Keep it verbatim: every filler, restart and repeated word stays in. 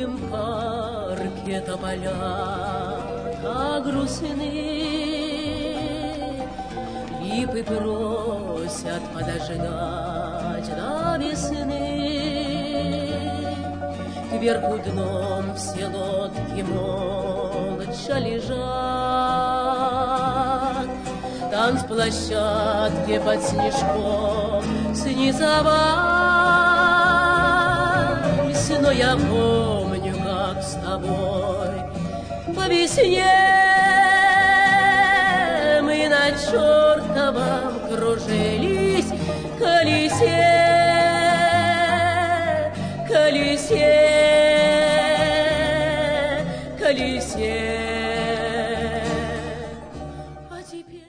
зимнем парке тополя так грустны, липы просят подождать до весны. Кверху дном все лодки молча лежат, танцплощадке под снежком снизовались. Но я помню, как с тобой по весне мы на чертовом кружились колесе, колесе, колесе.